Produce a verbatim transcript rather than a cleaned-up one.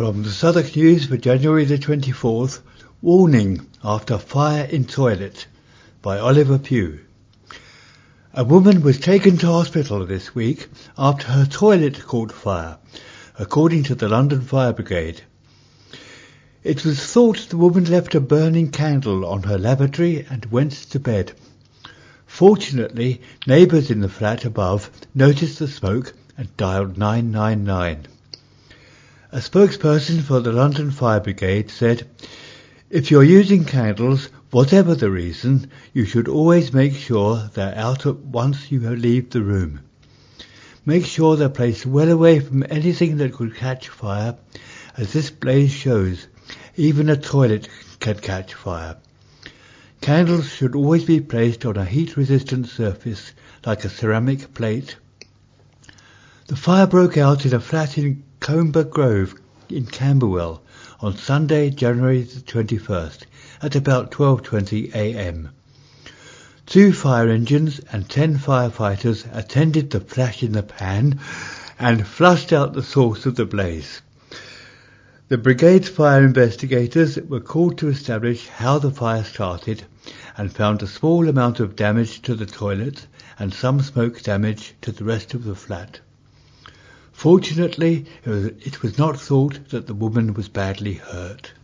From the Southwark News for January the twenty-fourth, Warning After Fire in Toilet by Oliver Pugh. A woman was taken to hospital this week after her toilet caught fire, according to the London Fire Brigade. It was thought the woman left a burning candle on her lavatory and went to bed. Fortunately, neighbours in the flat above noticed the smoke and dialed nine nine nine. A spokesperson for the London Fire Brigade said, "If you're using candles, whatever the reason, you should always make sure they're out once you leave the room. Make sure they're placed well away from anything that could catch fire, as this blaze shows. Even a toilet can catch fire. Candles should always be placed on a heat-resistant surface, like a ceramic plate." The fire broke out in a flat in Comber Grove in Camberwell on Sunday, January the twenty-first, at about twelve twenty a m. Two fire engines and ten firefighters attended the flash in the pan and flushed out the source of the blaze. The brigade's fire investigators were called to establish how the fire started and found a small amount of damage to the toilet and some smoke damage to the rest of the flat. Fortunately, it was, it was not thought that the woman was badly hurt.